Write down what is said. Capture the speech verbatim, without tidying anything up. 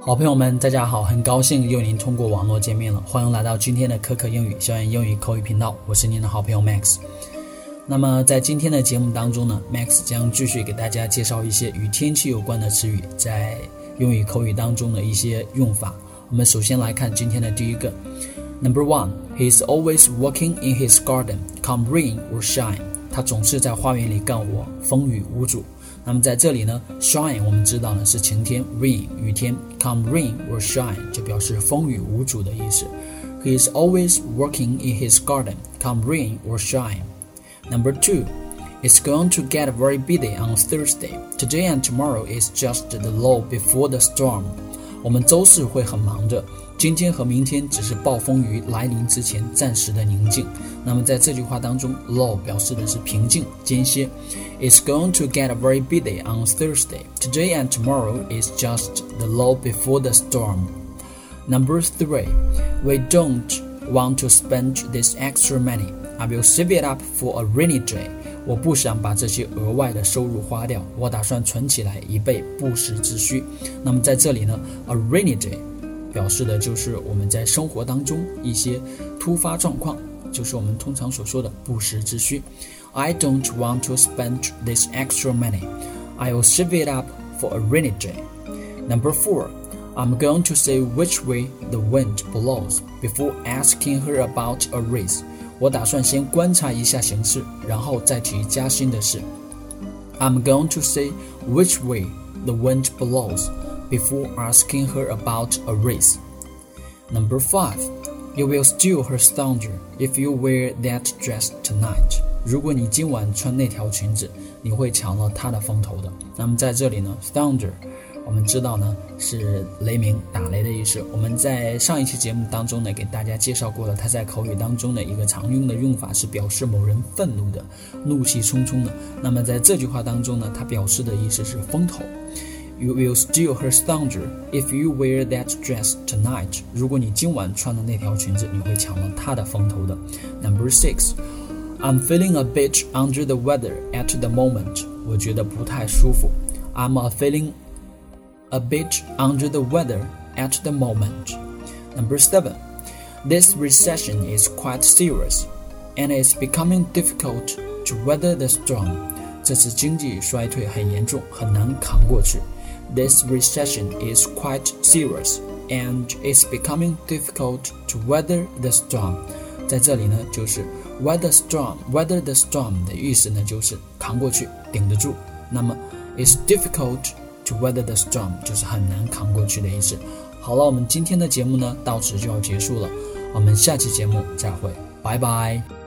好朋友们，大家好，很高兴又您通过网络见面了，欢迎来到今天的可可英语校园英语口语频道，我是您的好朋友 Max。 那么在今天的节目当中呢 Max 将继续给大家介绍一些与天气有关的词语在英语口语当中的一些用法。我们首先来看今天的第一个 Number one, He's always working in his garden, come rain or shine. 他总是在花园里干活，风雨无阻。那么在这里呢 shine 我们知道呢是晴天， rain 雨天， come rain or shine 就表示风雨无阻的意思。 He is always working in his garden, come rain or shine. Number two, It's going to get very busy on Thursday. Today and tomorrow is just the lull before the storm. 我们周四会很忙着，今天和明天只是暴风雨来临之前暂时的宁静。那么在这句话当中 lull 表示的是平静间歇。 It's going to get very busy on Thursday. Today and tomorrow is just the lull before the storm. Number three, We don't want to spend this extra money. I will save it up for a rainy day. 我不想把这些额外的收入花掉，我打算存起来以备不时之需。那么在这里呢 a rainy day 表示的就是我们在生活当中一些突发状况，就是我们通常所说的不时之需。 I don't want to spend this extra money. I will save it up for a rainy day. Number four, I'm going to say which way the wind blows before asking her about a raise. 我打算先观察一下形势，然后再提加薪的事。 I'm going to say which way the wind blows before asking her about a raise. Number five, You will steal her thunder if you wear that dress tonight. 如果你今晚穿那条裙子，你会抢了她的风头的。那么在这里呢 thunder我们知道呢是雷鸣打雷的意思。我们在上一期节目当中呢给大家介绍过了，它在口语当中的一个常用的用法是表示某人愤怒的，怒气冲冲的。那么在这句话当中呢，它表示的意思是风头。 You will steal her thunder if you wear that dress tonight. 如果你今晚穿的那条裙子，你会抢了她的风头的。 Number six, I'm feeling a bit under the weather at the moment. 我觉得不太舒服。 I'm a feeling a bit under the weather at the moment. Number seven, This recession is quite serious, and it's becoming difficult to weather the storm. 这次经济衰退很严重，很难扛过去。 This recession is quite serious, and it's becoming difficult to weather the storm. 在这里呢，就是 weather storm, weather the storm 的意思呢，就是扛过去，顶得住。那么 it's difficult to weather the storm 就是很难扛过去的意思。好了，我们今天的节目呢到此就要结束了，我们下期节目再会，拜拜。